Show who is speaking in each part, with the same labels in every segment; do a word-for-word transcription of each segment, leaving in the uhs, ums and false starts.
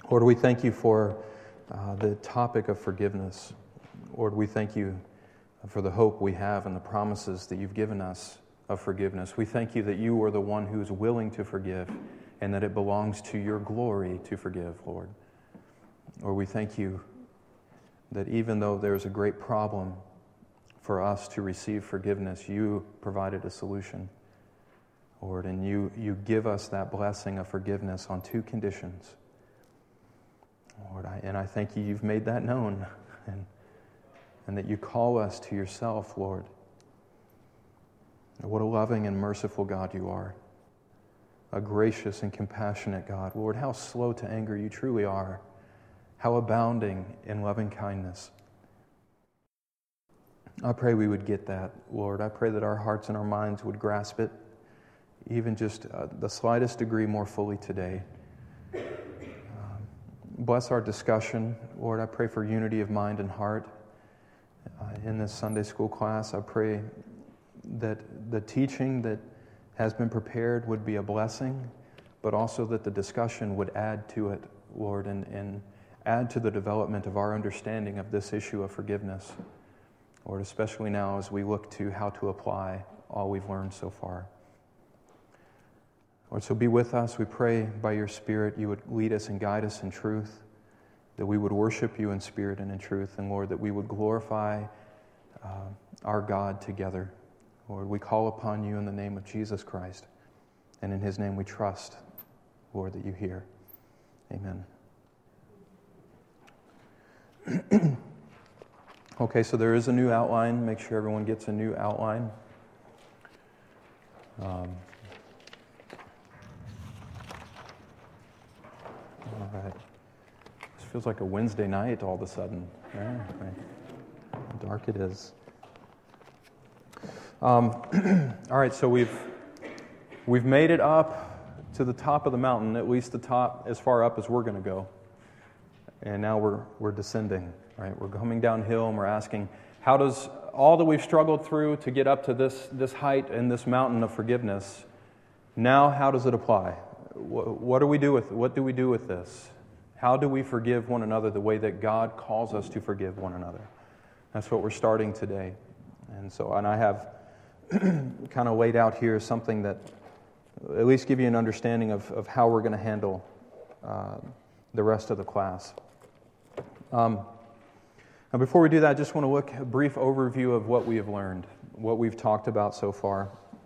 Speaker 1: Lord, we thank you for uh, the topic of forgiveness. Lord, we thank you for the hope we have and the promises that you've given us of forgiveness. We thank you that you are the one who is willing to forgive and that it belongs to your glory to forgive, Lord. Lord, we thank you that even though there's a great problem for us to receive forgiveness, you provided a solution, Lord, and you, you give us that blessing of forgiveness on two conditions. Lord, I, and I thank you you've made that known, and, and that you call us to yourself, Lord. What a loving and merciful God you are, a gracious and compassionate God. Lord, how slow to anger you truly are, how abounding in loving kindness. I pray we would get that, Lord. I pray that our hearts and our minds would grasp it, even just uh, the slightest degree more fully today. Bless our discussion. Lord, I pray for unity of mind and heart uh, in this Sunday school class. I pray that the teaching that has been prepared would be a blessing, but also that the discussion would add to it, Lord, and, and add to the development of our understanding of this issue of forgiveness. Lord, especially now as we look to how to apply all we've learned so far. Lord, so be with us. We pray by your Spirit you would lead us and guide us in truth, that we would worship you in spirit and in truth, and Lord, that we would glorify uh, our God together. Lord, we call upon you in the name of Jesus Christ, and in his name we trust, Lord, that you hear. Amen. Okay, so there is a new outline. Make sure everyone gets a new outline. Um, All right. This feels like a Wednesday night all of a sudden. Yeah, right. How dark it is. Um, all right, so we've we've made it up to the top of the mountain, at least the top, as far up as we're going to go. And now we're we're descending. Right? We're coming downhill, and we're asking, how does all that we've struggled through to get up to this this height and this mountain of forgiveness? Now, how does it apply? What do we do with what do we do with this? How do we forgive one another the way that God calls us to forgive one another? That's what we're starting today. And so, and I have kind of laid out here something that at least give you an understanding of, of how we're going to handle uh, the rest of the class. Um, now, before we do that, I just want to look a brief overview of what we have learned, what we've talked about so far.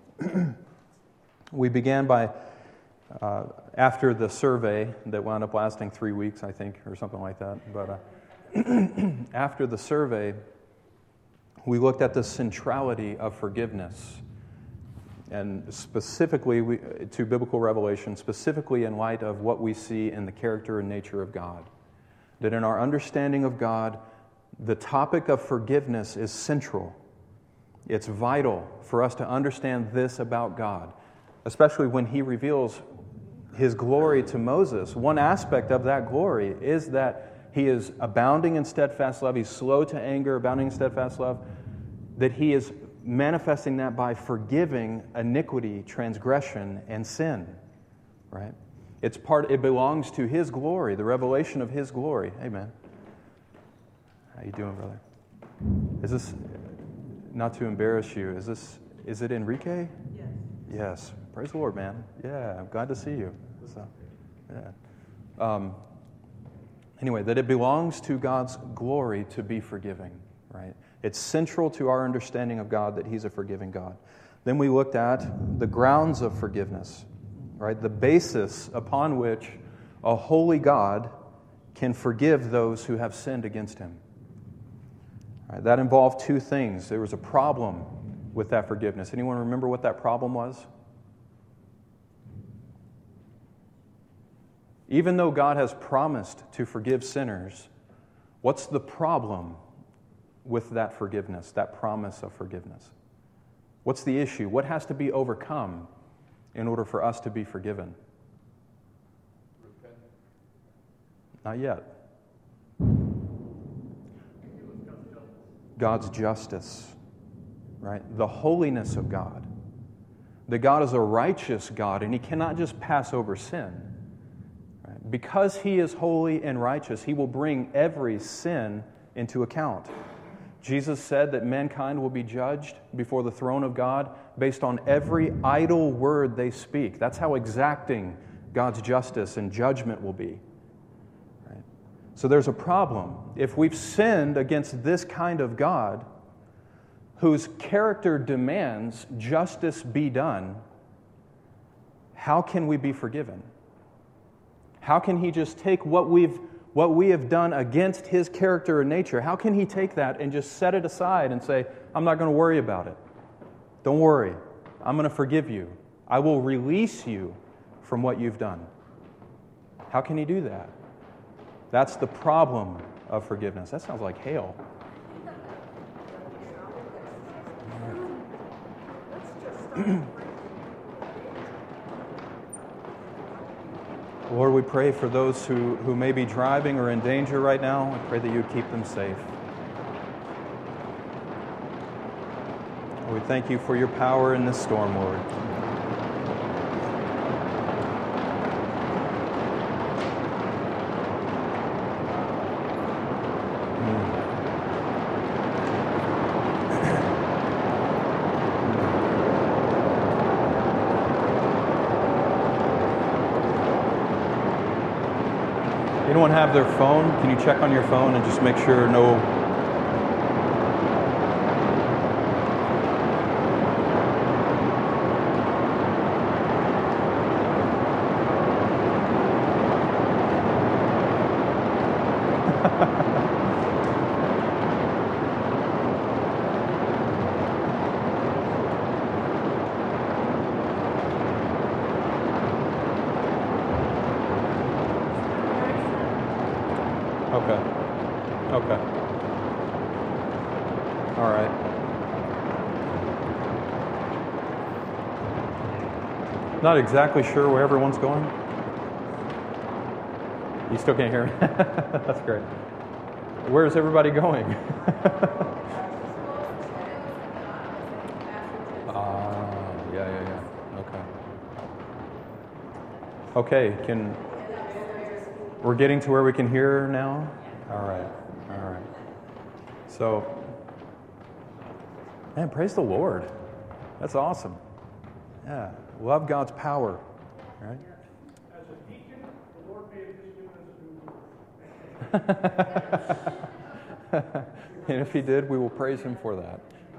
Speaker 1: We began by Uh, after the survey that wound up lasting three weeks, I think, or something like that. But uh, after the survey, we looked at the centrality of forgiveness, and specifically we, to biblical revelation, specifically in light of what we see in the character and nature of God. That in our understanding of God, the topic of forgiveness is central. It's vital for us to understand this about God, especially when he reveals his glory to Moses. One aspect of that glory is that he is abounding in steadfast love. He's slow to anger, abounding in steadfast love. That he is manifesting that by forgiving iniquity, transgression, and sin. Right? It's part. It belongs to his glory, the revelation of his glory. Amen. How you doing, brother? Is this, not to embarrass you, is this? Is it Enrique?
Speaker 2: Yes.
Speaker 1: Yes. Praise the Lord, man. Yeah, I'm glad to see you. So, yeah. Um, anyway, that it belongs to God's glory to be forgiving, right? It's central to our understanding of God that he's a forgiving God. Then we looked at the grounds of forgiveness, right? The basis upon which a holy God can forgive those who have sinned against him. Right? That involved two things. There was a problem with that forgiveness. Anyone remember what that problem was? Even though God has promised to forgive sinners, what's the problem with that forgiveness, that promise of forgiveness? What's the issue? What has to be overcome in order for us to be forgiven?
Speaker 2: Repent.
Speaker 1: Not yet. God's justice, right? The holiness of God. That God is a righteous God, and he cannot just pass over sin. Right? Because He is holy and righteous, He will bring every sin into account. Jesus said that mankind will be judged before the throne of God based on every idle word they speak. That's how exacting God's justice and judgment will be. Right? So there's a problem. If we've sinned against this kind of God, whose character demands justice be done, how can we be forgiven? How can He just take what we've what we have done against His character and nature? How can He take that and just set it aside and say, I'm not going to worry about it. Don't worry. I'm going to forgive you. I will release you from what you've done. How can He do that? That's the problem of forgiveness. That sounds like hail. Lord, we pray for those who, who may be driving or in danger right now. I pray that you would keep them safe. We thank you for your power in this storm, Lord. Anyone have their phone? Can you check on your phone and just make sure no... Okay. Okay. All right. Not exactly sure where everyone's going. You still can't hear me? That's great. Where's everybody going? Ah, yeah, yeah, yeah. Okay. Okay, can... We're getting to where we can hear now? All right, all right. So, man, praise the Lord. That's awesome. Yeah, love God's power, right?
Speaker 3: As a deacon, the Lord may have just given us a new word.
Speaker 1: And if He did, we will praise Him for that.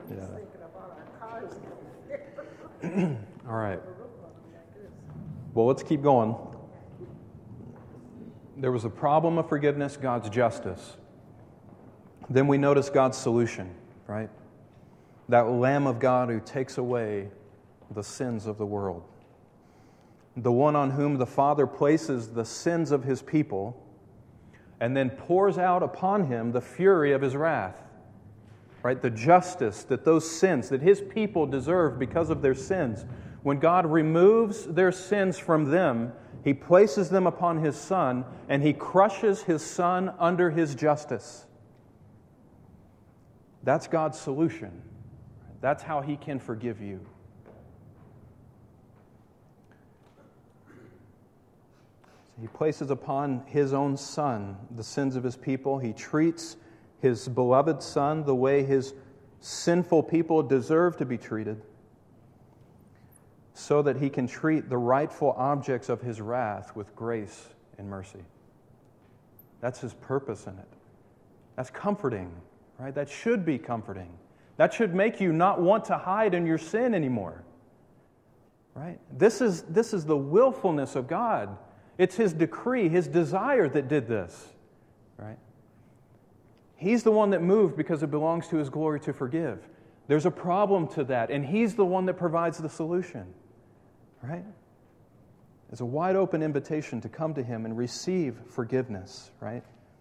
Speaker 1: Yeah. All right. Well, let's keep going. There was a problem of forgiveness, God's justice. Then we notice God's solution, right? That Lamb of God who takes away the sins of the world. The one on whom the Father places the sins of His people and then pours out upon Him the fury of His wrath. Right? The justice that those sins, that His people deserve because of their sins. When God removes their sins from them, He places them upon His Son, and He crushes His Son under His justice. That's God's solution. That's how He can forgive you. He places upon His own Son the sins of His people. He treats His beloved Son the way His sinful people deserve to be treated, so that He can treat the rightful objects of His wrath with grace and mercy. That's His purpose in it. That's comforting, right? That should be comforting. That should make you not want to hide in your sin anymore, right? This is, this is the willfulness of God. It's His decree, His desire that did this, right? He's the one that moved because it belongs to His glory to forgive. There's a problem to that, and He's the one that provides the solution. Right? It's a wide open invitation to come to Him and receive forgiveness, right?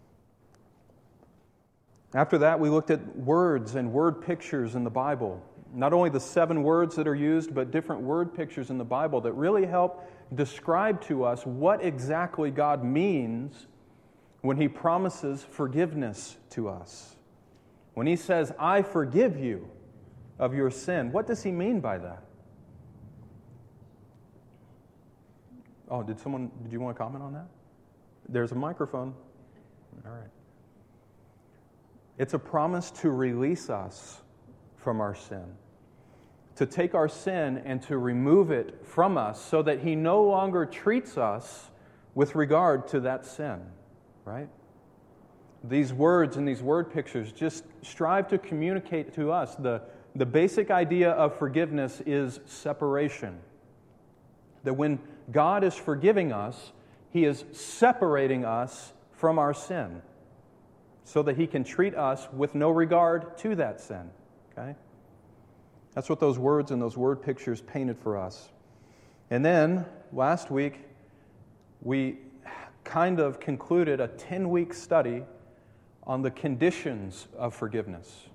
Speaker 1: After that, we looked at words and word pictures in the Bible. Not only the seven words that are used, but different word pictures in the Bible that really help describe to us what exactly God means when He promises forgiveness to us. When He says, I forgive you of your sin, what does He mean by that? Oh, did someone, did you want to comment on that? There's a microphone. All right. It's a promise to release us from our sin, to take our sin and to remove it from us so that He no longer treats us with regard to that sin, right? These words and these word pictures just strive to communicate to us the, the basic idea of forgiveness is separation. That when God is forgiving us, He is separating us from our sin so that He can treat us with no regard to that sin. Okay? That's what those words and those word pictures painted for us. And then, last week, we kind of concluded a ten-week study on the conditions of forgiveness.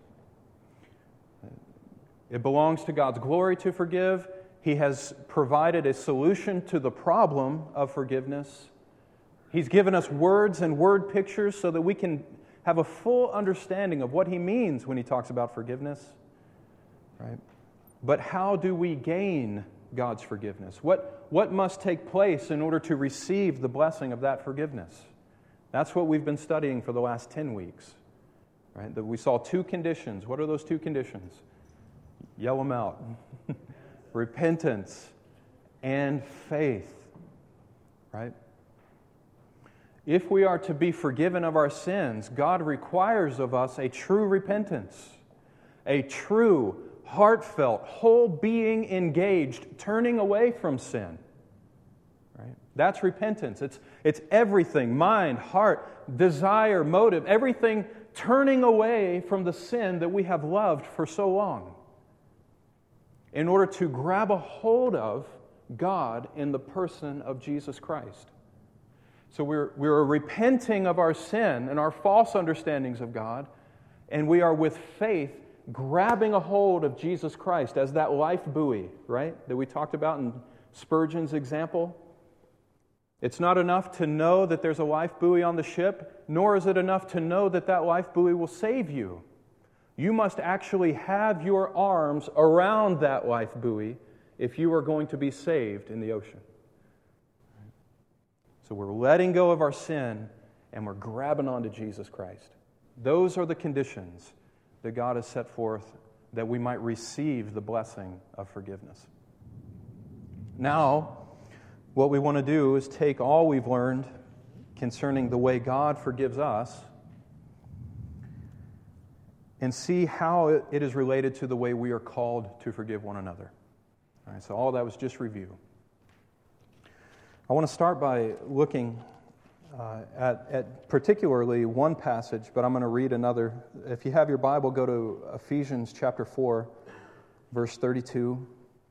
Speaker 1: It belongs to God's glory to forgive. He has provided a solution to the problem of forgiveness. He's given us words and word pictures so that we can have a full understanding of what He means when He talks about forgiveness. Right? But how do we gain God's forgiveness? What, what must take place in order to receive the blessing of that forgiveness? That's what we've been studying for the last ten weeks. Right? That we saw two conditions. What are those two conditions? Yell them out. Repentance and faith. Right? If we are to be forgiven of our sins, God requires of us a true repentance, a true, heartfelt, whole being engaged, turning away from sin. Right? That's repentance. It's, it's everything, mind, heart, desire, motive, everything turning away from the sin that we have loved for so long in order to grab a hold of God in the person of Jesus Christ. So we're, we're repenting of our sin and our false understandings of God, and we are with faith grabbing a hold of Jesus Christ as that life buoy, right, that we talked about in Spurgeon's example. It's not enough to know that there's a life buoy on the ship, nor is it enough to know that that life buoy will save you. You must actually have your arms around that life buoy if you are going to be saved in the ocean. So we're letting go of our sin and we're grabbing onto Jesus Christ. Those are the conditions that God has set forth that we might receive the blessing of forgiveness. Now, what we want to do is take all we've learned concerning the way God forgives us and see how it is related to the way we are called to forgive one another. All right, so all that was just review. I want to start by looking uh, at, at particularly one passage, but I'm going to read another. If you have your Bible, go to Ephesians chapter four, verse thirty-two.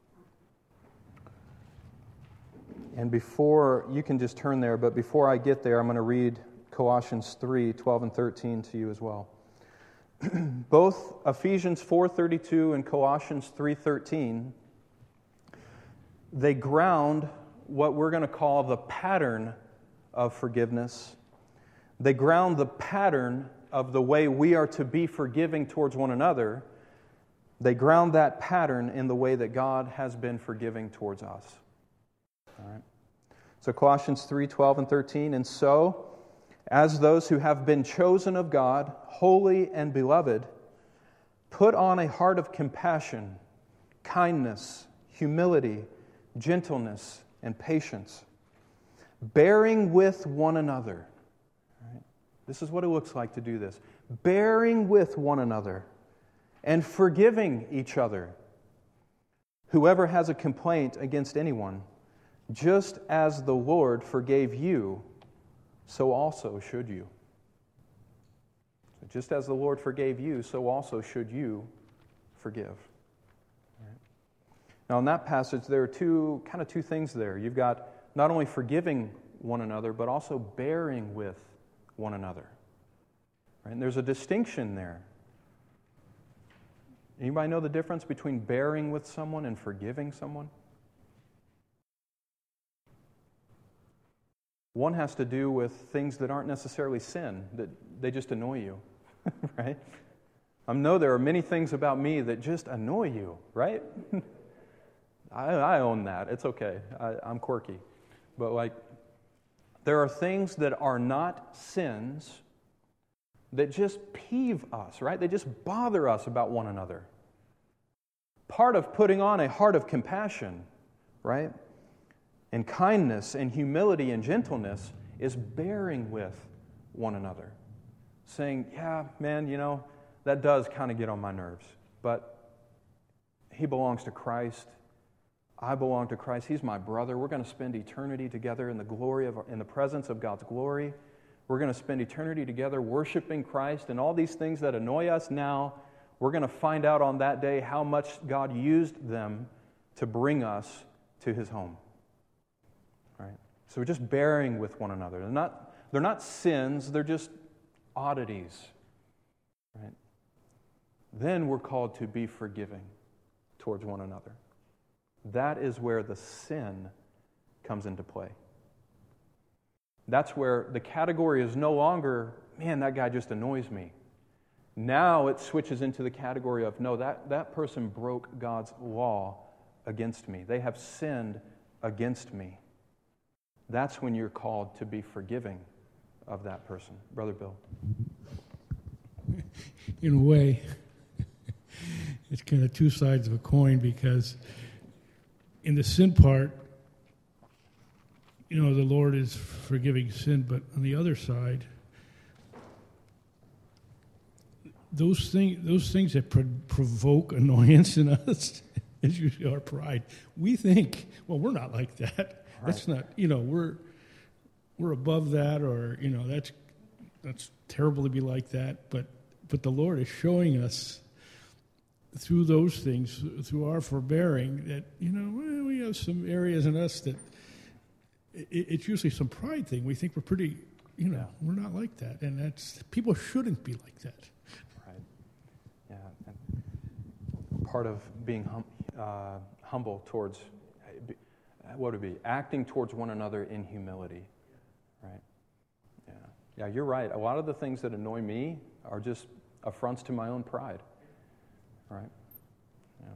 Speaker 1: And before, you can just turn there, but before I get there, I'm going to read Colossians three, twelve and thirteen to you as well. Both Ephesians four thirty-two and Colossians three thirteen, they ground what we're going to call the pattern of forgiveness. They ground the pattern of the way we are to be forgiving towards one another. They ground that pattern in the way that God has been forgiving towards us. All right. So Colossians three, twelve and thirteen, and so, as those who have been chosen of God, holy and beloved, put on a heart of compassion, kindness, humility, gentleness, and patience, bearing with one another. All right. This is what it looks like to do this. Bearing with one another and forgiving each other. Whoever has a complaint against anyone, just as the Lord forgave you, so also should you. Just as the Lord forgave you, so also should you forgive. Right. Now in that passage, there are two kind of two things there. You've got not only forgiving one another, but also bearing with one another. Right. And there's a distinction there. Anybody know the difference between bearing with someone and forgiving someone? One has to do with things that aren't necessarily sin, that they just annoy you, right? I know there are many things about me that just annoy you, right? I, I own that. It's okay. I, I'm quirky. But like There are things that are not sins that just peeve us, right? They just bother us about one another. Part of putting on a heart of compassion, right, and kindness and humility and gentleness is bearing with one another. Saying, yeah, man, you know, that does kind of get on my nerves, but he belongs to Christ. I belong to Christ. He's my brother. We're going to spend eternity together in the glory of, in the presence of God's glory. We're going to spend eternity together worshiping Christ, and all these things that annoy us now, we're going to find out on that day how much God used them to bring us to His home. Right? So we're just bearing with one another. They're not, they're not sins, they're just oddities. Right? Then we're called to be forgiving towards one another. That is where the sin comes into play. That's where the category is no longer, man, that guy just annoys me. Now it switches into the category of, no, that, that person broke God's law against me. They have sinned against me. That's when you're called to be forgiving of that person. Brother Bill.
Speaker 4: In a way, it's kind of two sides of a coin, because in the sin part, you know, the Lord is forgiving sin, but on the other side, those things, those things that pro- provoke annoyance in us is usually our pride. We think, well, we're not like that. Right. That's not, you know, we're we're above that, or you know, that's that's terrible to be like that. But but the Lord is showing us through those things, through our forbearing, that you know, well, we have some areas in us that it, it's usually some pride thing. We think we're pretty, you know, we're not like that, and that's people shouldn't be like that.
Speaker 1: Right. Yeah. And part of being hum, uh, humble towards, what would it be? Acting towards one another in humility. Right. Yeah. Yeah. You're right. A lot of the things that annoy me are just affronts to my own pride. Right? Yeah.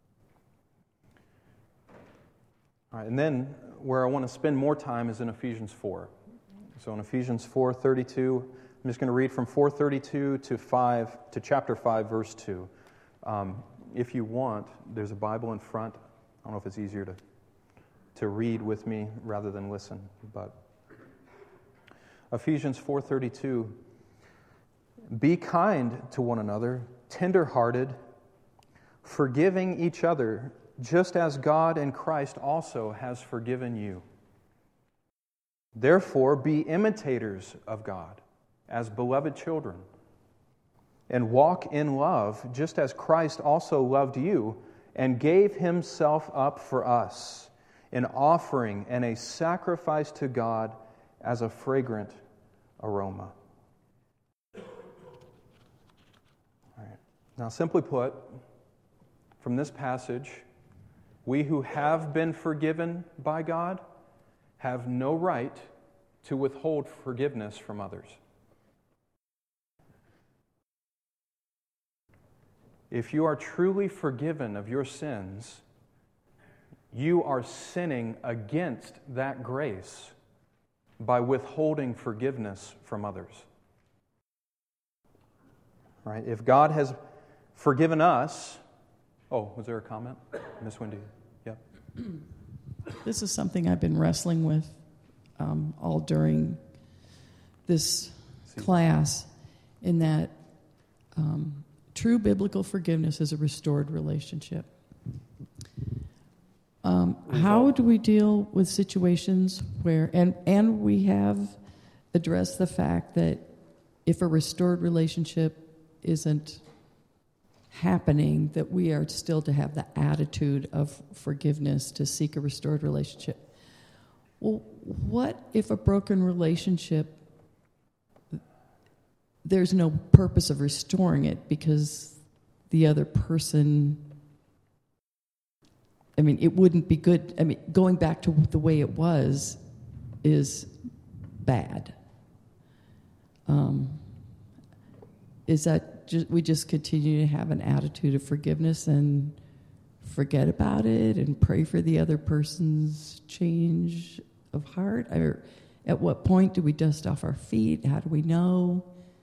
Speaker 1: All right, and then where I want to spend more time is in Ephesians four. So in Ephesians four thirty-two, I'm just going to read from four thirty-two to five to chapter five, verse two. Um, if you want, there's a Bible in front. I don't know if it's easier to to read with me rather than listen, but Ephesians four thirty-two. Be kind to one another, tender-hearted, forgiving each other, just as God in Christ also has forgiven you. Therefore, be imitators of God as beloved children, and walk in love, just as Christ also loved you and gave Himself up for us, an offering and a sacrifice to God as a fragrant aroma. All right. Now, simply put, from this passage, we who have been forgiven by God have no right to withhold forgiveness from others. If you are truly forgiven of your sins, you are sinning against that grace by withholding forgiveness from others. Right? If God has forgiven us, oh, was there a comment? Miss Wendy, yeah.
Speaker 5: This is something I've been wrestling with um, all during this See. class, in that um, true biblical forgiveness is a restored relationship. Um, how do we deal with situations where, and, and we have addressed the fact that if a restored relationship isn't happening, that we are still to have the attitude of forgiveness to seek a restored relationship. Well, what if a broken relationship, there's no purpose of restoring it because the other person, I mean, it wouldn't be good. I mean, going back to the way it was is bad. Um, is that just, we just continue to have an attitude of forgiveness and forget about it and pray for the other person's change of heart? Or At what point do we dust off our feet? How do we know?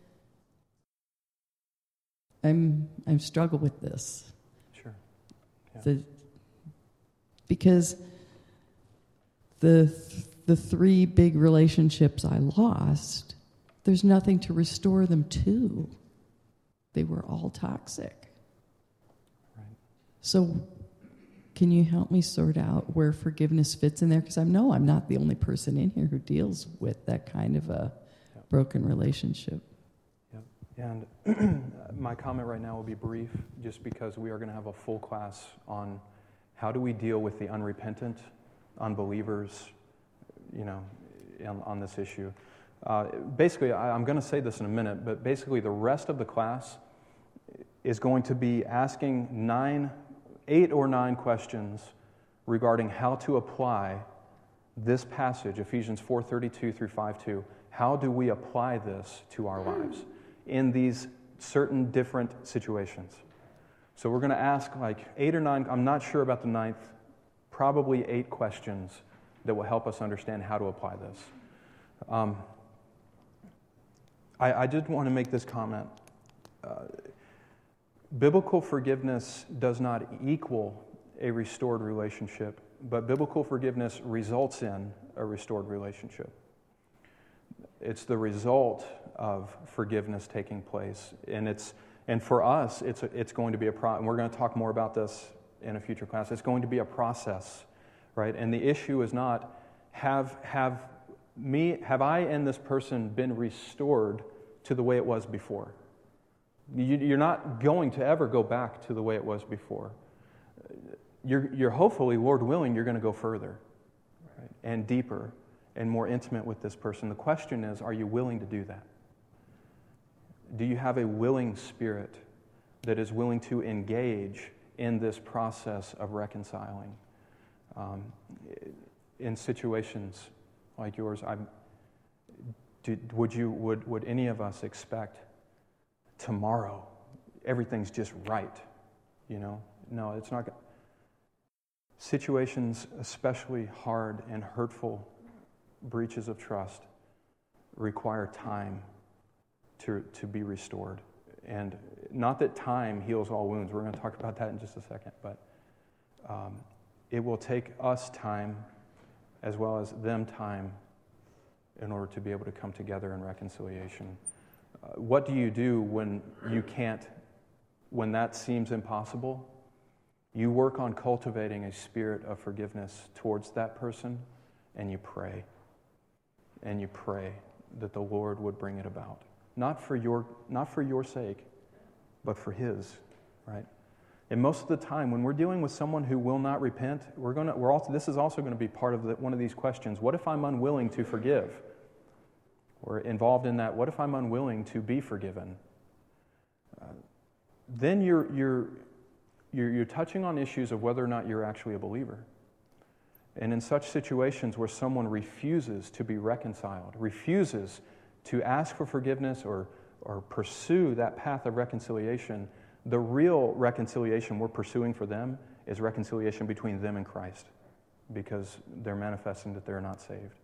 Speaker 5: I'm I'm struggle with this.
Speaker 1: Sure. Yeah.
Speaker 5: The, because the the three big relationships I lost, there's nothing to restore them to. They were all toxic.
Speaker 1: Right.
Speaker 5: So can you help me sort out where forgiveness fits in there? Because I know I'm not the only person in here who deals with that kind of a
Speaker 1: Yep.
Speaker 5: broken relationship.
Speaker 1: Yep. And my comment right now will be brief, just because we are going to have a full class on how do we deal with the unrepentant, unbelievers, you know, on, on this issue. Uh, basically, I, I'm going to say this in a minute, but basically the rest of the class is going to be asking nine, eight or nine questions regarding how to apply this passage, Ephesians four thirty-two through five two. How do we apply this to our lives in these certain different situations? So we're going to ask like eight or nine, I'm not sure about the ninth, probably eight questions that will help us understand how to apply this. Um, I, I did want to make this comment. Uh, biblical forgiveness does not equal a restored relationship, but biblical forgiveness results in a restored relationship. It's the result of forgiveness taking place, and it's and for us, it's a, it's going to be a pro. And we're going to talk more about this in a future class. It's going to be a process, right? And the issue is not have have me have I and this person been restored to the way it was before. You, you're not going to ever go back to the way it was before. You're you're hopefully, Lord willing, you're going to go further, right? And deeper and more intimate with this person. The question is, are you willing to do that? Do you have a willing spirit that is willing to engage in this process of reconciling? Um, in situations like yours, I'm, do, would you would would any of us expect tomorrow everything's just right? You know, no, it's not. Situations, especially hard and hurtful breaches of trust, require time to to be restored. And not that time heals all wounds. We're going to talk about that in just a second. But um, it will take us time as well as them time in order to be able to come together in reconciliation. Uh, what do you do when you can't, when that seems impossible? You work on cultivating a spirit of forgiveness towards that person, and you pray. And you pray that the Lord would bring it about. Not for your not for your sake, but for His, right? And most of the time, when we're dealing with someone who will not repent, we're gonna we're also this is also going to be part of the, one of these questions. What if I'm unwilling to forgive? Or involved in that, what if I'm unwilling to be forgiven? Uh, then you're you're you're you're touching on issues of whether or not you're actually a believer. And in such situations where someone refuses to be reconciled, refuses to ask for forgiveness or, or pursue that path of reconciliation, the real reconciliation we're pursuing for them is reconciliation between them and Christ, because they're manifesting that they're not saved.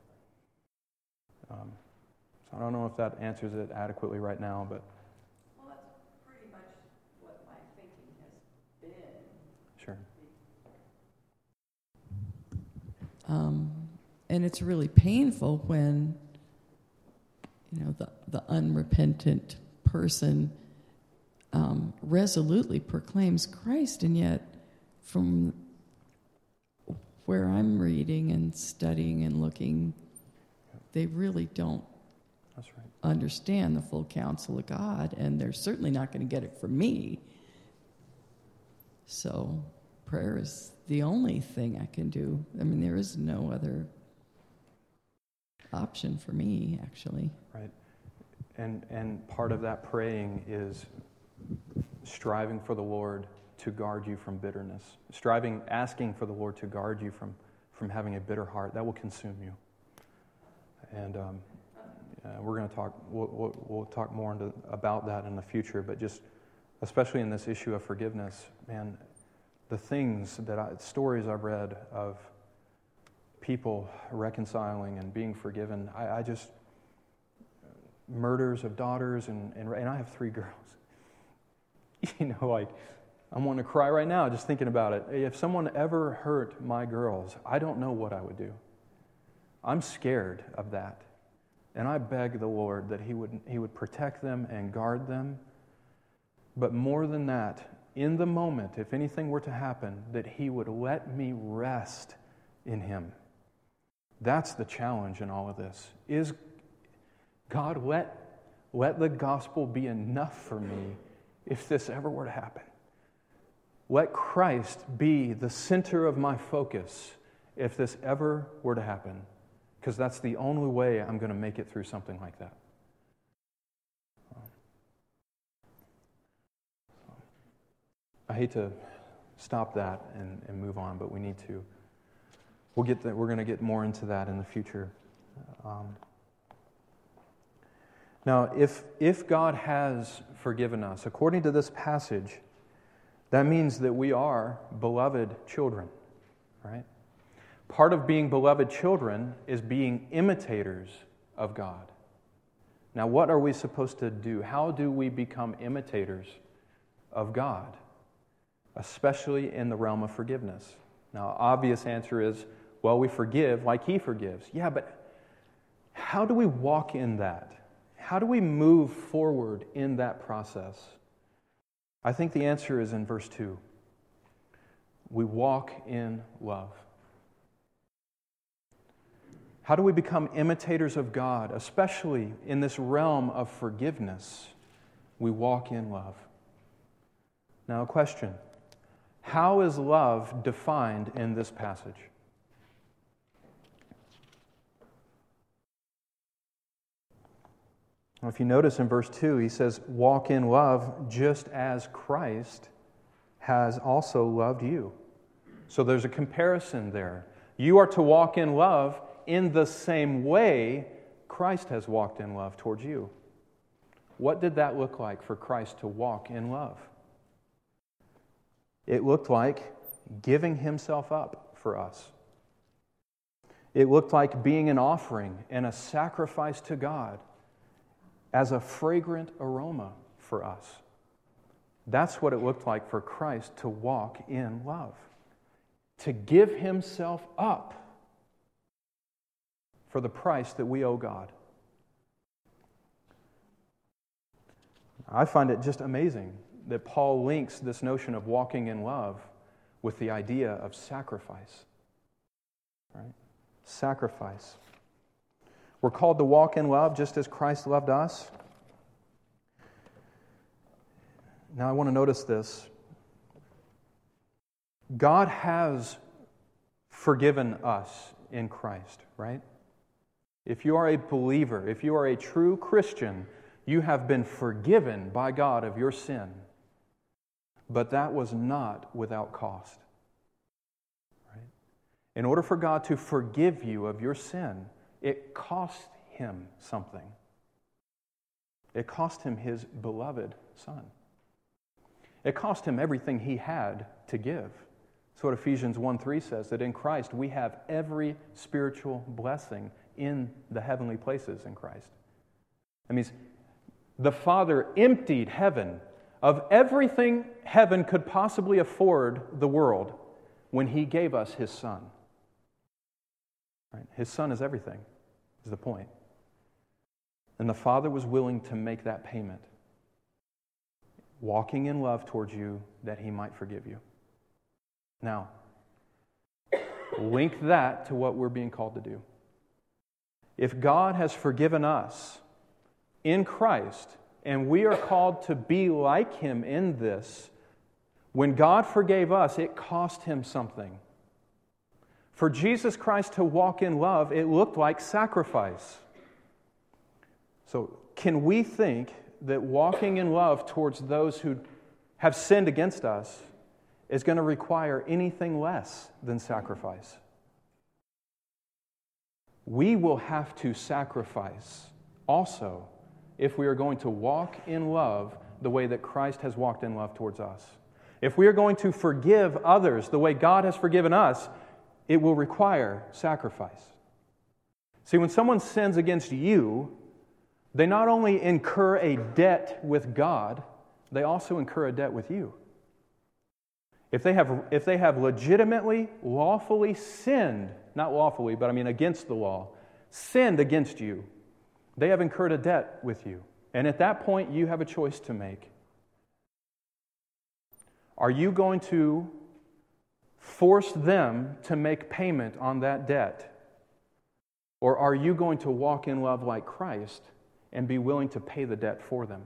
Speaker 1: Um, so I don't know if that answers it adequately right now, but...
Speaker 5: Well, that's pretty much what my thinking has been.
Speaker 1: Sure.
Speaker 5: Um, and it's really painful when, you know, the, the unrepentant person um, resolutely proclaims Christ, and yet from where I'm reading and studying and looking, they really don't
Speaker 1: That's right.
Speaker 5: understand the full counsel of God, and they're certainly not going to get it from me. So prayer is the only thing I can do. I mean, there is no other option for me, actually.
Speaker 1: Right. And and part of that praying is striving for the Lord to guard you from bitterness. Striving, asking for the Lord to guard you from, from having a bitter heart. That will consume you. And um, uh, we're going to talk, we'll, we'll, we'll talk more into, about that in the future, but just, especially in this issue of forgiveness, man, the things that I, stories I've read of people reconciling and being forgiven. I, I just, murders of daughters, and, and, and I have three girls. You know, like, I'm wanting to cry right now just thinking about it. If someone ever hurt my girls, I don't know what I would do. I'm scared of that. And I beg the Lord that He would He would protect them and guard them. But more than that, in the moment, if anything were to happen, that He would let me rest in Him. That's the challenge in all of this. Is God, let, let the gospel be enough for me if this ever were to happen. Let Christ be the center of my focus if this ever were to happen, because that's the only way I'm going to make it through something like that. I hate to stop that and, and move on, but we need to. We'll get that. We're going to get more into that in the future. Um, now, if if God has forgiven us, according to this passage, that means that we are beloved children, right? Part of being beloved children is being imitators of God. Now, what are we supposed to do? How do we become imitators of God, especially in the realm of forgiveness? Now, obvious answer is, well, we forgive like He forgives. Yeah, but how do we walk in that? How do we move forward in that process? I think the answer is in verse two. We walk in love. How do we become imitators of God, especially in this realm of forgiveness? We walk in love. Now, a question. How is love defined in this passage? Well, if you notice in verse two, he says, walk in love just as Christ has also loved you. So there's a comparison there. You are to walk in love in the same way Christ has walked in love towards you. What did that look like for Christ to walk in love? It looked like giving Himself up for us. It looked like being an offering and a sacrifice to God as a fragrant aroma for us. That's what it looked like for Christ to walk in love, to give Himself up for the price that we owe God. I find it just amazing that Paul links this notion of walking in love with the idea of sacrifice. Right? Sacrifice. We're called to walk in love just as Christ loved us. Now I want to notice this. God has forgiven us in Christ, right? If you are a believer, if you are a true Christian, you have been forgiven by God of your sin. But that was not without cost. Right? In order for God to forgive you of your sin, it cost Him something. It cost Him His beloved Son. It cost Him everything He had to give. That's what Ephesians one three says, that in Christ we have every spiritual blessing in the heavenly places in Christ. That means the Father emptied heaven of everything heaven could possibly afford the world when He gave us His Son. Right? His Son is everything, is the point. And the Father was willing to make that payment, walking in love towards you that He might forgive you. Now, link that to what we're being called to do. If God has forgiven us in Christ, and we are called to be like Him in this, when God forgave us, it cost Him something. For Jesus Christ to walk in love, it looked like sacrifice. So, can we think that walking in love towards those who have sinned against us is going to require anything less than sacrifice? We will have to sacrifice also if we are going to walk in love the way that Christ has walked in love towards us. If we are going to forgive others the way God has forgiven us, it will require sacrifice. See, when someone sins against you, they not only incur a debt with God, they also incur a debt with you. If they have, if they have legitimately, lawfully sinned, not lawfully, but I mean against the law, sinned against you, they have incurred a debt with you. And at that point, you have a choice to make. Are you going to force them to make payment on that debt? Or are you going to walk in love like Christ and be willing to pay the debt for them?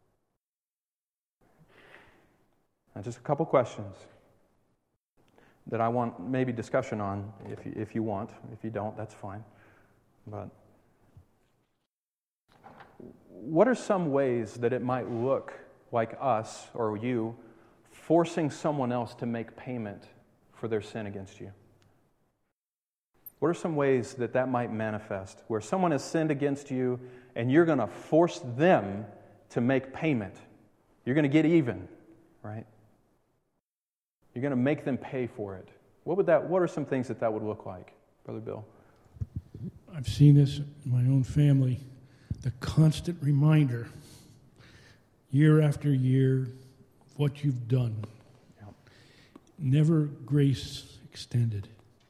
Speaker 1: Now, just a couple questions that I want maybe discussion on, if you, if you want. If you don't, that's fine. But what are some ways that it might look like us or you forcing someone else to make payment for their sin against you? What are some ways that that might manifest, where someone has sinned against you and you're going to force them to make payment? You're going to get even, right? You're going to make them pay for it. What would that? What are some things that that would look like, Brother Bill?
Speaker 4: I've seen this in my own family. The constant reminder, year after year, of what you've done.
Speaker 1: Yep.
Speaker 4: Never grace extended.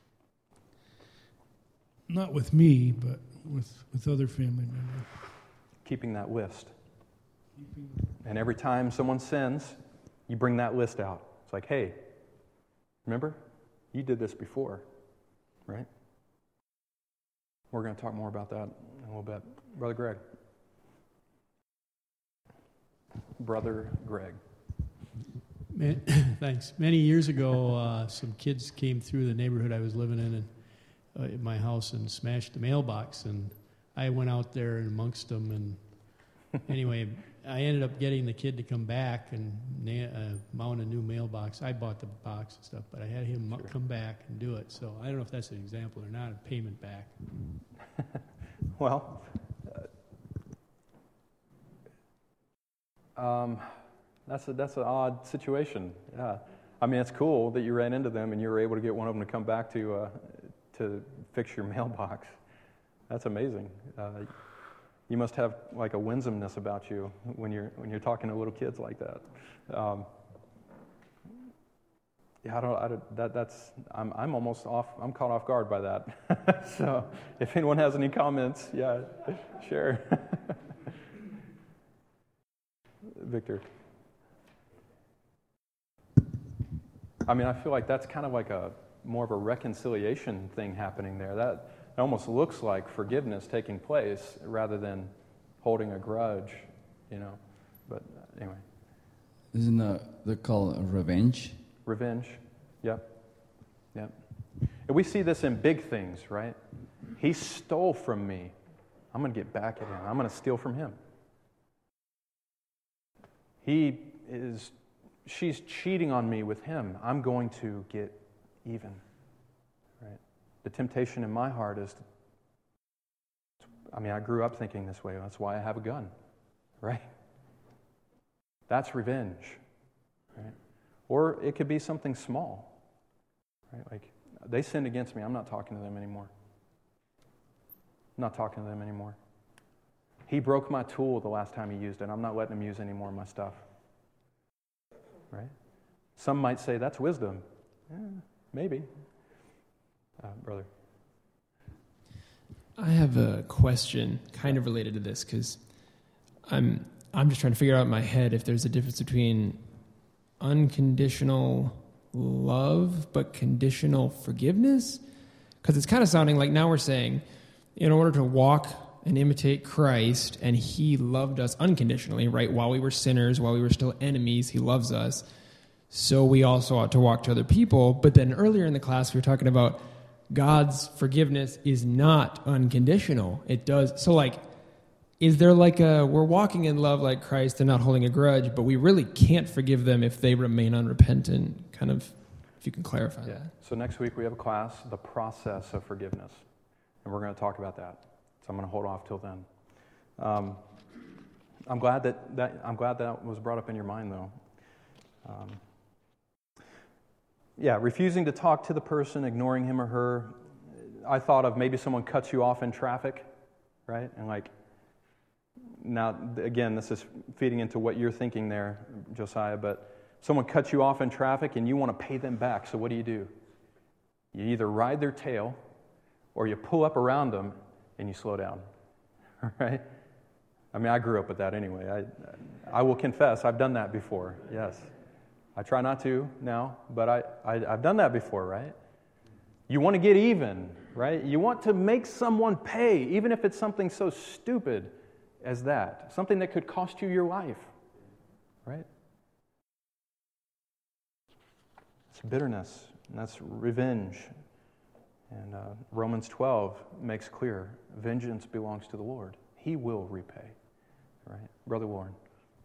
Speaker 4: Not with me, but with, with other family members.
Speaker 1: Keeping that list. And every time someone sins, you bring that list out. It's like, hey, remember? You did this before, right? We're going to talk more about that in a little bit. Brother Greg. Brother Greg.
Speaker 6: Man, thanks. Many years ago, uh, some kids came through the neighborhood I was living in and uh, in my house and smashed the mailbox, and I went out there and amongst them, and anyway, I ended up getting the kid to come back and na- uh, mount a new mailbox. I bought the box and stuff, but I had him
Speaker 1: Sure.
Speaker 6: come back and do it. So I don't know if that's an example or not, a payment back.
Speaker 1: Well, uh, um, that's a, that's an odd situation. Yeah, I mean, it's cool that you ran into them and you were able to get one of them to come back to uh, to fix your mailbox. That's amazing. Uh, you must have like a winsomeness about you when you're when you're talking to little kids like that. Um, yeah, I don't. I don't that that's. I'm I'm almost off. I'm caught off guard by that. So, if anyone has any comments, yeah, sure. Victor. I mean, I feel like that's kind of like a more of a reconciliation thing happening there. That it almost looks like forgiveness taking place rather than holding a grudge, you know. But anyway.
Speaker 7: Isn't that they call it revenge?
Speaker 1: Revenge. Yep. Yep. And we see this in big things, right? He stole from me. I'm going to get back at him. I'm going to steal from him. He is, she's cheating on me with him. I'm going to get even, right? The temptation in my heart is, to, I mean, I grew up thinking this way. That's why I have a gun, right? That's revenge, right? Or it could be something small, right? Like, they sinned against me. I'm not talking to them anymore. I'm not talking to them anymore. He broke my tool the last time he used it. I'm not letting him use any more of my stuff. Right? Some might say that's wisdom. Yeah, maybe. Uh, brother.
Speaker 8: I have a question kind of related to this because I'm I'm just trying to figure out in my head if there's a difference between unconditional love but conditional forgiveness. Because it's kind of sounding like now we're saying in order to walk and imitate Christ, and he loved us unconditionally, right? While we were sinners, while we were still enemies, he loves us. So we also ought to walk to other people. But then earlier in the class, we were talking about God's forgiveness is not unconditional. It does. So like, is there like a, we're walking in love like Christ and not holding a grudge, but we really can't forgive them if they remain unrepentant? Kind of, if you can clarify
Speaker 1: Yeah.
Speaker 8: that.
Speaker 1: So next week we have a class, the process of forgiveness. And we're going to talk about that. So I'm going to hold off till then. Um, I'm glad that, that I'm glad that was brought up in your mind, though. Um, yeah, refusing to talk to the person, ignoring him or her. I thought of maybe someone cuts you off in traffic, right? And like, now, again, this is feeding into what you're thinking there, Josiah, but someone cuts you off in traffic and you want to pay them back, so what do you do? You either ride their tail or you pull up around them and you slow down, right? I mean, I grew up with that anyway. I, I will confess, I've done that before, yes. I try not to now, but I, I, I've done that before, right? You want to get even, right? You want to make someone pay, even if it's something so stupid as that, something that could cost you your life, right? It's bitterness, and that's revenge. And uh, Romans twelve makes clear, vengeance belongs to the Lord. He will repay, right? Brother Warren.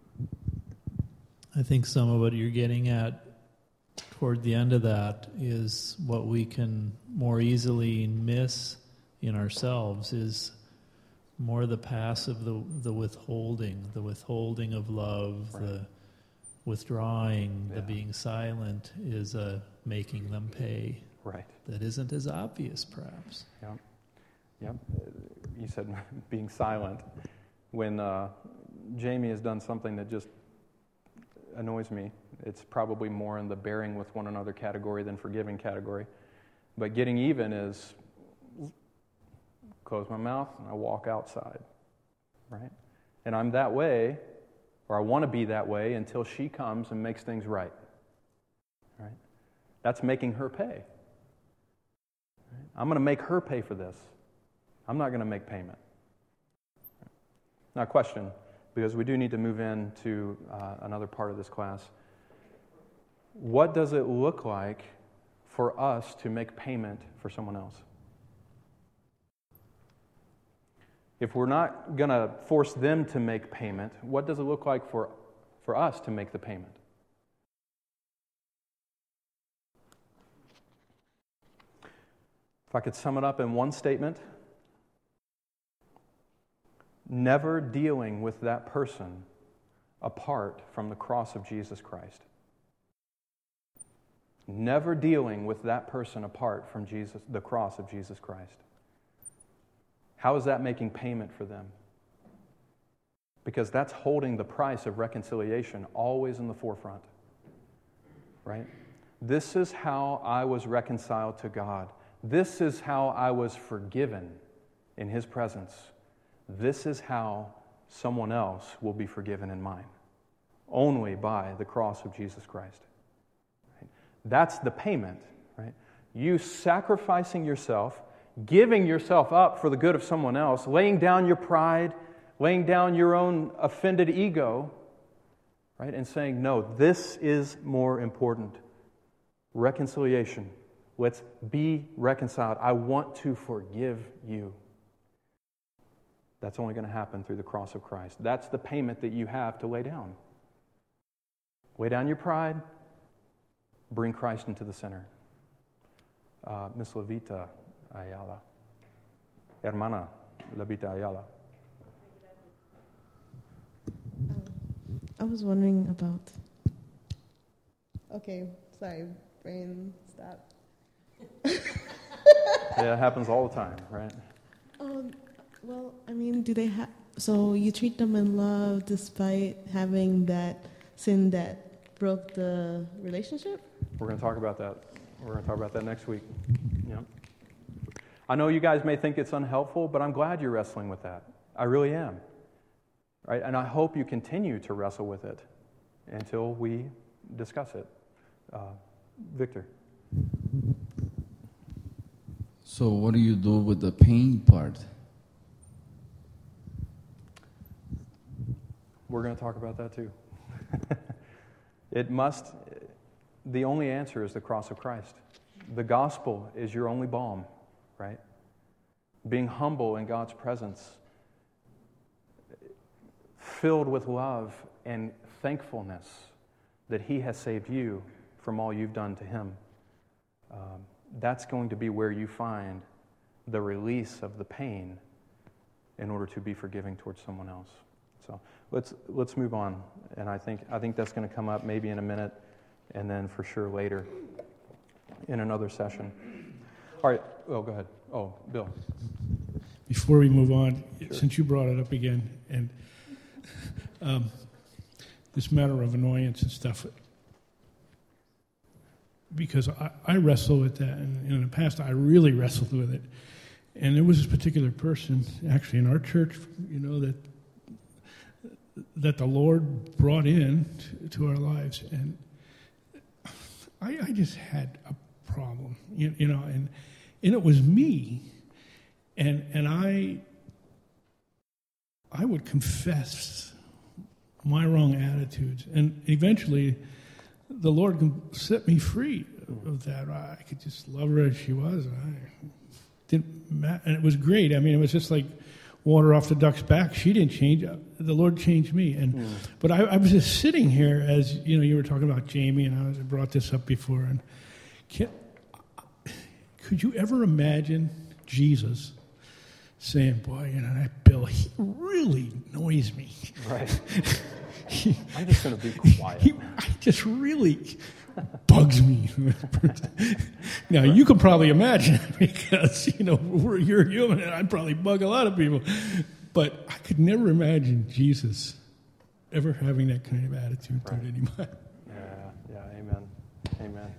Speaker 9: I think some of what you're getting at toward the end of that is what we can more easily miss in ourselves is more the passive, the the withholding, the withholding of love, right. The withdrawing, yeah. The being silent is a making them pay.
Speaker 1: Right.
Speaker 9: That isn't as obvious, perhaps.
Speaker 1: Yep. Yep. You said being silent. When uh, Jamie has done something that just annoys me, it's probably more in the bearing with one another category than forgiving category. But getting even is close my mouth and I walk outside, right? And I'm that way, or I want to be that way until she comes and makes things right, right? That's making her pay. Right? I'm going to make her pay for this. I'm not going to make payment. Now, question, because we do need to move into uh, another part of this class. What does it look like for us to make payment for someone else? If we're not going to force them to make payment, what does it look like for, for us to make the payment? If I could sum it up in one statement, never dealing with that person apart from the cross of Jesus Christ. Never dealing with that person apart from Jesus, the cross of Jesus Christ. How is that making payment for them? Because that's holding the price of reconciliation always in the forefront, right? This is how I was reconciled to God. This is how I was forgiven in His presence. This is how someone else will be forgiven in mine. Only by the cross of Jesus Christ. Right? That's the payment, right? You sacrificing yourself, giving yourself up for the good of someone else, laying down your pride, laying down your own offended ego, right? And saying, no, this is more important. Reconciliation. Let's be reconciled. I want to forgive you. That's only going to happen through the cross of Christ. That's the payment that you have to lay down. Lay down your pride. Bring Christ into the center. Uh, Miss Levita Ayala. Hermana Levita Ayala.
Speaker 10: Um, I was wondering about... Okay, sorry, brain stop.
Speaker 1: Yeah, it happens all the time, right?
Speaker 10: Um, well, I mean, do they have... So you treat them in love despite having that sin that broke the relationship?
Speaker 1: We're going to talk about that. We're going to talk about that next week. Yeah. I know you guys may think it's unhelpful, but I'm glad you're wrestling with that. I really am. Right? And I hope you continue to wrestle with it until we discuss it. Uh, Victor.
Speaker 7: So what do you do with the pain part?
Speaker 1: We're going to talk about that too. It must, the only answer is the cross of Christ. The gospel is your only balm, right? Being humble in God's presence, filled with love and thankfulness that He has saved you from all you've done to Him. Um, that's going to be where you find the release of the pain in order to be forgiving towards someone else. So let's let's move on, and I think I think that's going to come up maybe in a minute, and then for sure later. in another session. All right. Oh, go ahead. Oh, Bill.
Speaker 4: Before we move on,
Speaker 1: Sure.
Speaker 4: since you brought it up again, and um, this matter of annoyance and stuff, because I, I wrestle with that, and in the past I really wrestled with it. And there was this particular person, actually in our church, you know, that that the Lord brought in to, to our lives, and I, I just had a problem, you, you know, and and it was me, and and I I would confess my wrong attitudes, and eventually the Lord set me free of that. I could just love her as she was, and I didn't matter, and it was great. I mean, it was just like water off the duck's back. She didn't change. The Lord changed me. And mm. But I, I was just sitting here as, you know, you were talking about Jamie, and I brought this up before. And can, could you ever imagine Jesus saying, boy, you know, that Bill, he really annoys me.
Speaker 1: Right.
Speaker 4: he,
Speaker 1: I'm just going to be quiet.
Speaker 4: He, he just really bugs me. Now, right. You could probably imagine, because, you know, we're, you're human, and I'd probably bug a lot of people. But I could never imagine Jesus ever having that kind of attitude
Speaker 1: right.
Speaker 4: toward anybody.
Speaker 1: Yeah, yeah, amen. Amen.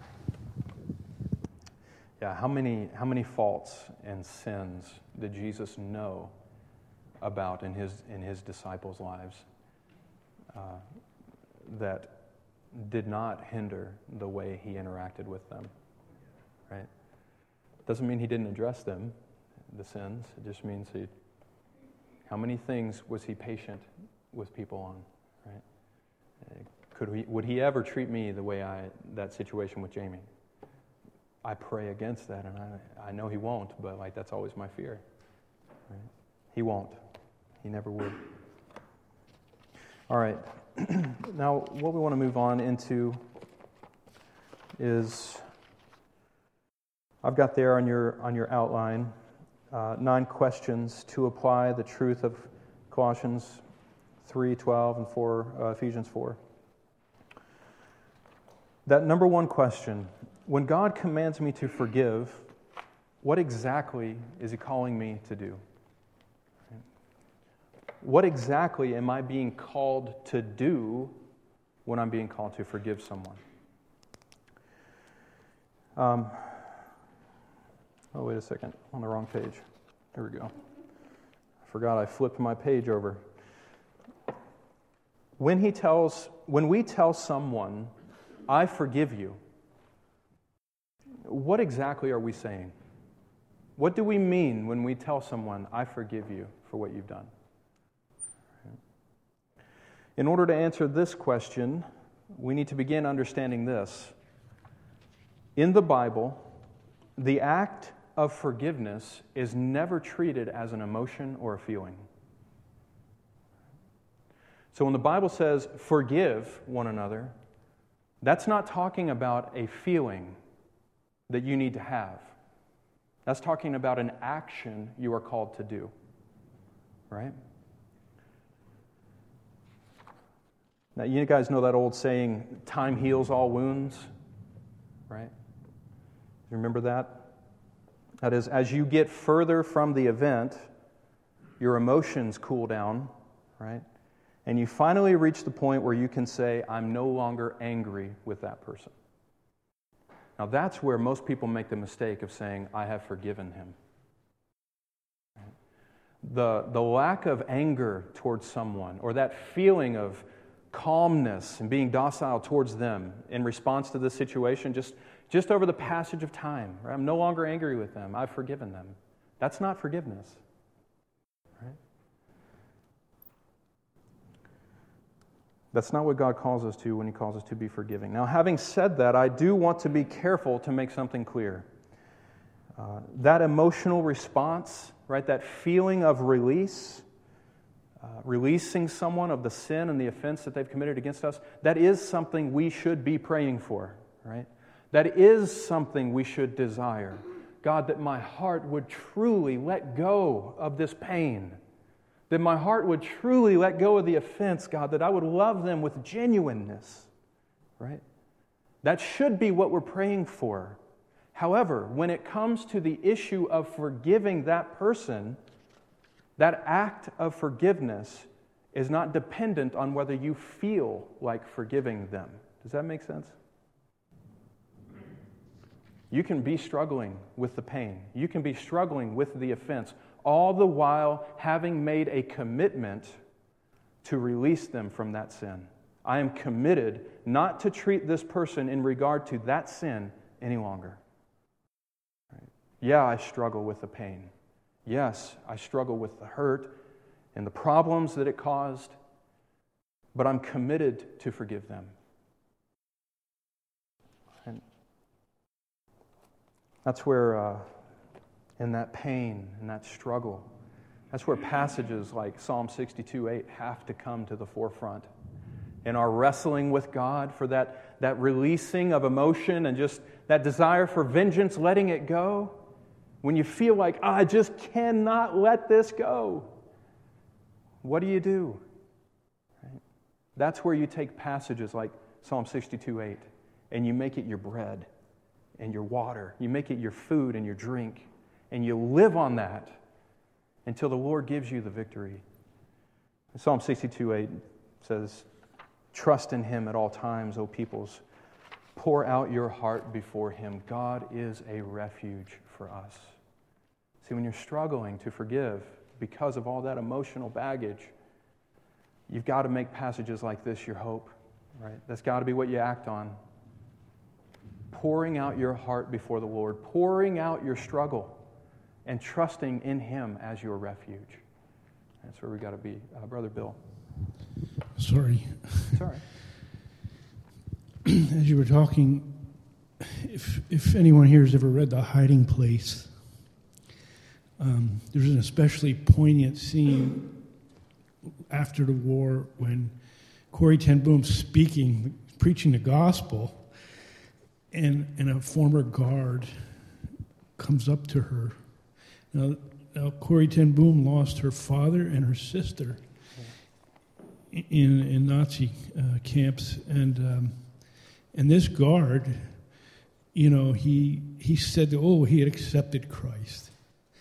Speaker 1: Yeah, how many how many faults and sins did Jesus know about in his in his disciples' lives uh, that did not hinder the way he interacted with them, right? Doesn't mean he didn't address them, the sins. It just means he, how many things was he patient with people on, right? Could he, would he ever treat me the way I, that situation with Jamie? I pray against that, and I, I know he won't, but like that's always my fear, right? He won't. He never would. All right. Now, what we want to move on into is, I've got there on your on your outline uh, nine questions to apply the truth of Colossians three twelve and four uh, Ephesians four. That number one question: when God commands me to forgive, what exactly is He calling me to do? What exactly am I being called to do when I'm being called to forgive someone? Um, oh, wait a second. On the wrong page. Here we go. I forgot I flipped my page over. When he tells, when we tell someone, I forgive you, what exactly are we saying? What do we mean when we tell someone, I forgive you for what you've done? In order to answer this question, we need to begin understanding this. In the Bible, the act of forgiveness is never treated as an emotion or a feeling. So when the Bible says, forgive one another, that's not talking about a feeling that you need to have. That's talking about an action you are called to do. Right? Now, you guys know that old saying, time heals all wounds, right? You remember that? That is, as you get further from the event, your emotions cool down, right? And you finally reach the point where you can say, I'm no longer angry with that person. Now, that's where most people make the mistake of saying, I have forgiven him. The, the lack of anger towards someone, or that feeling of calmness and being docile towards them in response to this situation, just, just over the passage of time. Right? I'm no longer angry with them. I've forgiven them. That's not forgiveness. Right? That's not what God calls us to when He calls us to be forgiving. Now, having said that, I do want to be careful to make something clear. Uh, that emotional response, right, that feeling of release, Uh, releasing someone of the sin and the offense that they've committed against us, that is something we should be praying for, right? That is something we should desire. God, that my heart would truly let go of this pain, that my heart would truly let go of the offense, God, that I would love them with genuineness, right? That should be what we're praying for. However, when it comes to the issue of forgiving that person, that act of forgiveness is not dependent on whether you feel like forgiving them. Does that make sense? You can be struggling with the pain. You can be struggling with the offense, all the while having made a commitment to release them from that sin. I am committed not to treat this person in regard to that sin any longer. Right? Yeah, I struggle with the pain. Yes, I struggle with the hurt and the problems that it caused, but I'm committed to forgive them. And that's where, uh, in that pain and that struggle, that's where passages like Psalm sixty-two eight have to come to the forefront. In our wrestling with God for that, that releasing of emotion and just that desire for vengeance, letting it go. When you feel like, oh, I just cannot let this go, what do you do? Right? That's where you take passages like Psalm sixty-two eight and you make it your bread and your water. You make it your food and your drink. And you live on that until the Lord gives you the victory. Psalm sixty-two eight says, trust in Him at all times, O peoples. Pour out your heart before Him. God is a refuge for us. See, when you're struggling to forgive because of all that emotional baggage, you've got to make passages like this your hope, right? That's got to be what you act on. Pouring out your heart before the Lord, pouring out your struggle, and trusting in Him as your refuge. That's where we got to be. Uh, Brother Bill.
Speaker 4: Sorry.
Speaker 1: It's all right.
Speaker 4: As you were talking, if if anyone here has ever read The Hiding Place, um, there's an especially poignant scene after the war when Corrie ten Boom's speaking, preaching the gospel, and, and a former guard comes up to her. Now, now Corrie ten Boom lost her father and her sister in in Nazi uh, camps, and um, and this guard, you know, he he said, oh, he had accepted Christ,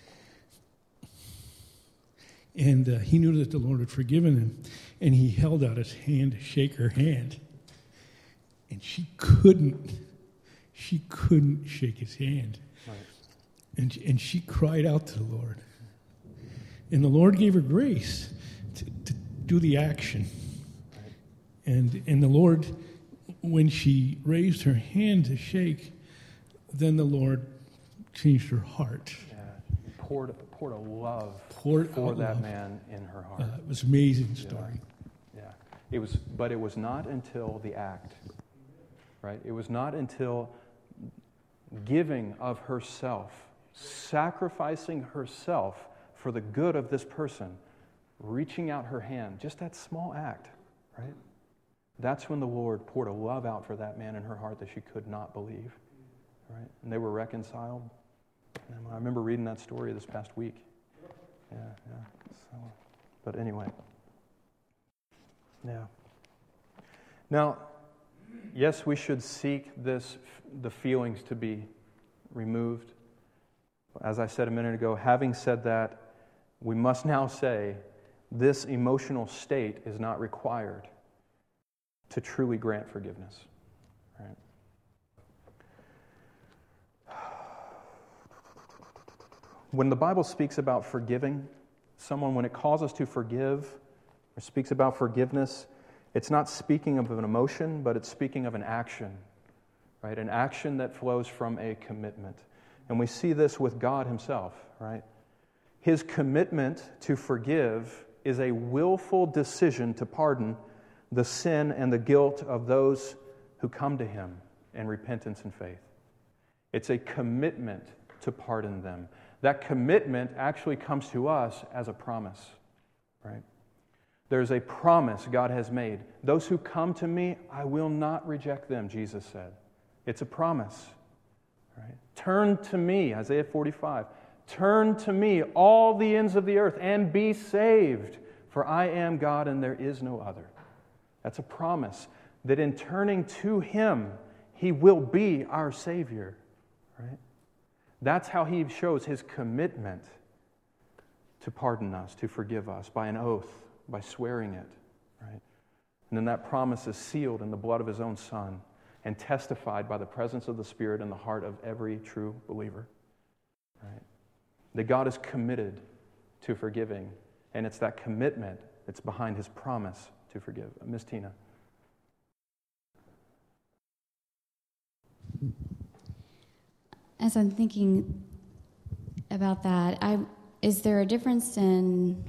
Speaker 4: and uh, he knew that the Lord had forgiven him, and he held out his hand to shake her hand, and she couldn't, she couldn't shake his hand, right. and and she cried out to the Lord, and the Lord gave her grace to, to do the action. And and the Lord, when she raised her hand to shake, then the Lord changed her heart.
Speaker 1: Yeah, poured poured a love
Speaker 4: poured
Speaker 1: for that
Speaker 4: love.
Speaker 1: man in her heart.
Speaker 4: Uh, it was an amazing story.
Speaker 1: Yeah. yeah, it was, but it was not until the act, right? It was not until giving of herself, sacrificing herself for the good of this person, reaching out her hand, just that small act, right? That's when the Lord poured a love out for that man in her heart that she could not believe, right? And they were reconciled. And I remember reading that story this past week. Yeah, yeah. So, but anyway, yeah. Now, yes, we should seek this, the feelings to be removed. As I said a minute ago, having said that, we must now say this emotional state is not required to truly grant forgiveness. Right? When the Bible speaks about forgiving someone, when it calls us to forgive, or speaks about forgiveness, it's not speaking of an emotion, but it's speaking of an action. Right? An action that flows from a commitment. And we see this with God Himself, right? His commitment to forgive is a willful decision to pardon the sin and the guilt of those who come to Him in repentance and faith. It's a commitment to pardon them. That commitment actually comes to us as a promise, right? There's a promise God has made. Those who come to me, I will not reject them, Jesus said. It's a promise, right? Turn to me, Isaiah forty-five. Turn to me, all the ends of the earth, and be saved, for I am God and there is no other. That's a promise that in turning to Him, He will be our Savior, right? That's how he shows his commitment to pardon us, to forgive us, by an oath, by swearing it, right? And then that promise is sealed in the blood of his own Son and testified by the presence of the Spirit in the heart of every true believer, right? That God is committed to forgiving, and it's that commitment that's behind his promise to forgive. Miss Tina.
Speaker 11: As I'm thinking about that, I is there a difference in,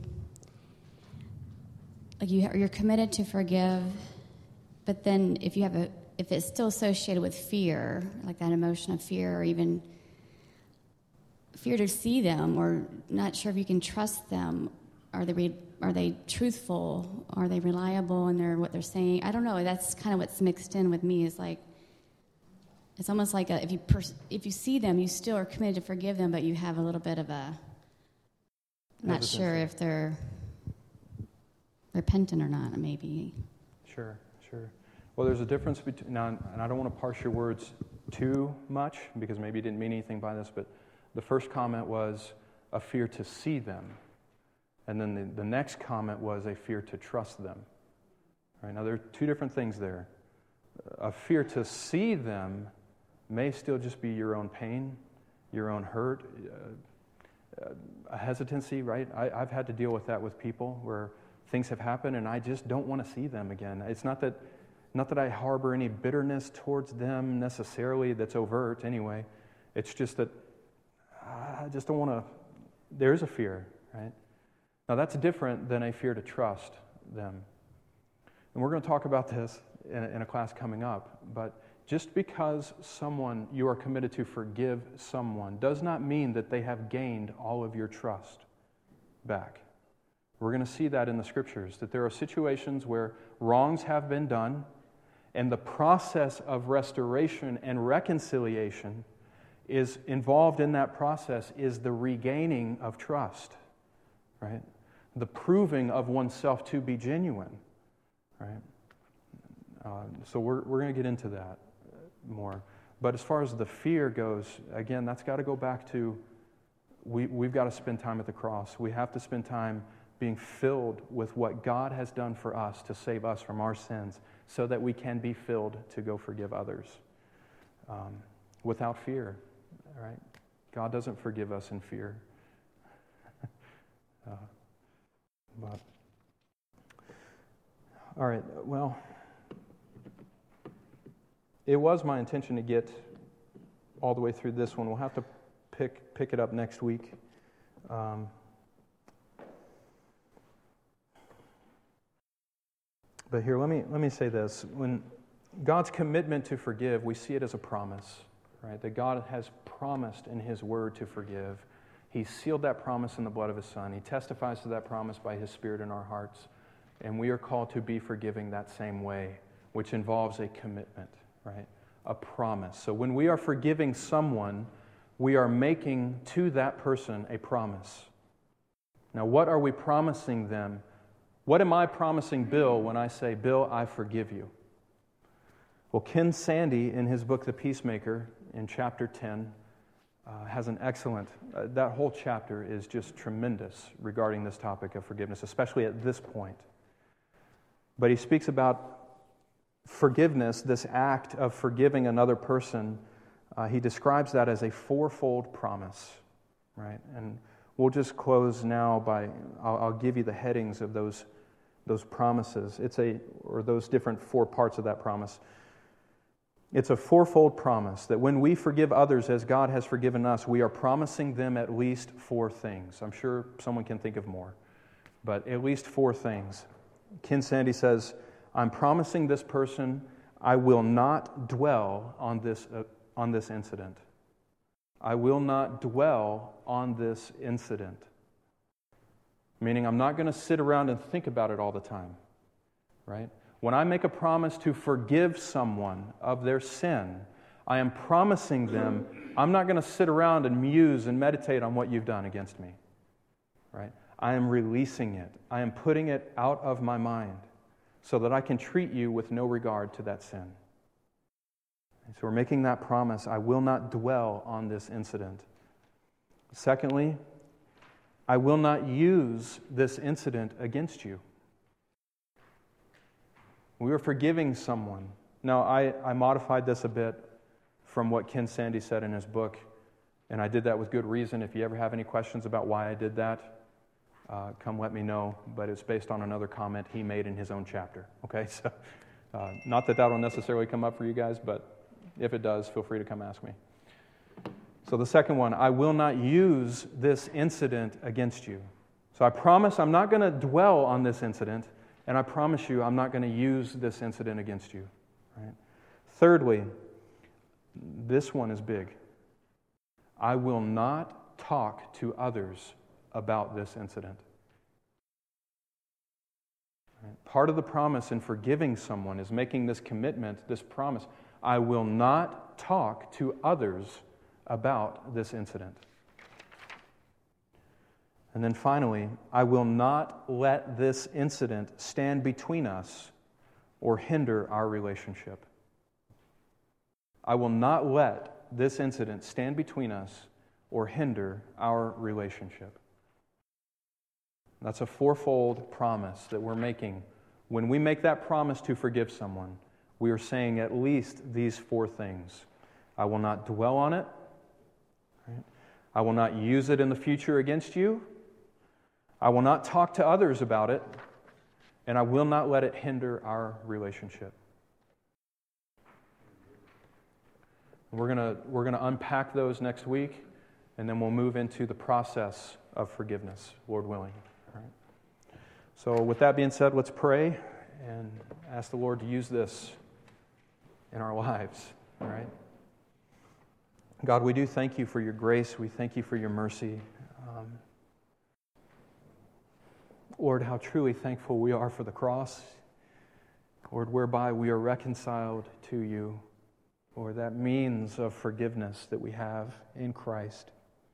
Speaker 11: like, you you're committed to forgive, but then if you have a if it's still associated with fear, like that emotion of fear, or even fear to see them, or not sure if you can trust them, are they re, are they truthful, are they reliable in their what they're saying? I don't know. That's kind of what's mixed in with me. Is like. It's almost like a, if you pers- if you see them, you still are committed to forgive them, but you have a little bit of a not sure if they're repentant or not, maybe.
Speaker 1: Sure, sure. Well, there's a difference between now, and I don't want to parse your words too much because maybe you didn't mean anything by this, but the first comment was a fear to see them, and then the, the next comment was a fear to trust them. Right now, there are two different things there. A fear to see them may still just be your own pain, your own hurt, uh, uh, a hesitancy, right? I, I've had to deal with that with people where things have happened and I just don't want to see them again. It's not that, not that I harbor any bitterness towards them necessarily that's overt anyway. It's just that I just don't want to, there's a fear, right? Now that's different than a fear to trust them. And we're going to talk about this in a, in a class coming up, but just because someone, you are committed to forgive someone, does not mean that they have gained all of your trust back. We're going to see that in the Scriptures, that there are situations where wrongs have been done, and the process of restoration and reconciliation is involved in that process is the regaining of trust, right? The proving of oneself to be genuine, right? Uh, so we're we're going to get into that more. But as far as the fear goes, again, that's got to go back to we, we've got to spend time at the cross. We have to spend time being filled with what God has done for us to save us from our sins so that we can be filled to go forgive others um, without fear, right? God doesn't forgive us in fear. uh, but all right, well, it was my intention to get all the way through this one. We'll have to pick pick it up next week. Um, but here, let me let me say this: when God's commitment to forgive, we see it as a promise, right? That God has promised in His Word to forgive. He sealed that promise in the blood of His Son. He testifies to that promise by His Spirit in our hearts, and we are called to be forgiving that same way, which involves a commitment. Right? A promise. So when we are forgiving someone, we are making to that person a promise. Now, what are we promising them? What am I promising Bill when I say, Bill, I forgive you? Well, Ken Sande, in his book, The Peacemaker, in chapter ten, uh, has an excellent, uh, that whole chapter is just tremendous regarding this topic of forgiveness, especially at this point. But he speaks about forgiveness, this act of forgiving another person. Uh, he describes that as a fourfold promise, right? And we'll just close now by, I'll, I'll give you the headings of those those promises. It's a, or those different four parts of that promise. It's a fourfold promise that when we forgive others as God has forgiven us, we are promising them at least four things. I'm sure someone can think of more, but at least four things. Ken Sande says, I'm promising this person I will not dwell on this uh, on this incident. I will not dwell on this incident. Meaning I'm not going to sit around and think about it all the time, right? When I make a promise to forgive someone of their sin, I am promising them I'm not going to sit around and muse and meditate on what you've done against me, right? I am releasing it. I am putting it out of my mind, so that I can treat you with no regard to that sin. And so we're making that promise, I will not dwell on this incident. Secondly, I will not use this incident against you. We were forgiving someone. Now, I, I modified this a bit from what Ken Sande said in his book, and I did that with good reason. If you ever have any questions about why I did that, uh, come let me know. But it's based on another comment he made in his own chapter. Okay, so uh, not that that will necessarily come up for you guys, but if it does, feel free to come ask me. So the second one, I will not use this incident against you. So I promise I'm not going to dwell on this incident, and I promise you I'm not going to use this incident against you. Right? Thirdly, this one is big. I will not talk to others about this incident. Right? Part of the promise in forgiving someone is making this commitment, this promise. I will not talk to others about this incident. And then finally, I will not let this incident stand between us or hinder our relationship. I will not let this incident stand between us or hinder our relationship. That's a fourfold promise that we're making. When we make that promise to forgive someone, we are saying at least these four things. I will not dwell on it. Right? I will not use it in the future against you. I will not talk to others about it. And I will not let it hinder our relationship. We're going to we're going to unpack those next week, and then we'll move into the process of forgiveness, Lord willing. All right? So with that being said, let's pray and ask the Lord to use this in our lives. All right? God, we do thank you for your grace. We thank you for your mercy. Um, Lord, how truly thankful we are for the cross. Lord, whereby we are reconciled to you. Lord, that means of forgiveness that we have in Christ.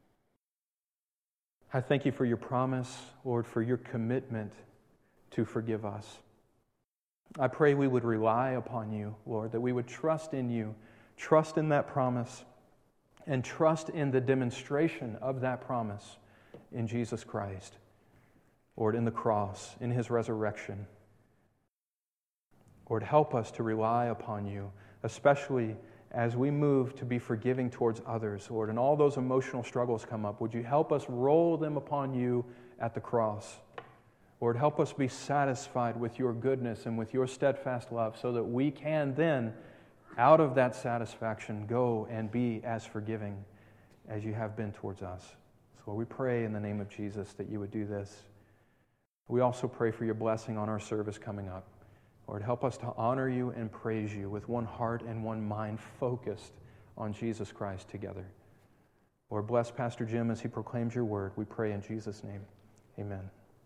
Speaker 1: I thank you for your promise, Lord, for your commitment to forgive us. I pray we would rely upon you, Lord, that we would trust in you, trust in that promise, and trust in the demonstration of that promise in Jesus Christ. Lord, in the cross, in his resurrection. Lord, help us to rely upon you, especially as we move to be forgiving towards others, Lord, and all those emotional struggles come up. Would you help us roll them upon you at the cross? Lord, help us be satisfied with your goodness and with your steadfast love so that we can then, out of that satisfaction, go and be as forgiving as you have been towards us. So Lord, we pray in the name of Jesus that you would do this. We also pray for your blessing on our service coming up. Lord, help us to honor you and praise you with one heart and one mind focused on Jesus Christ together. Lord, bless Pastor Jim as he proclaims your word. We pray in Jesus' name. Amen.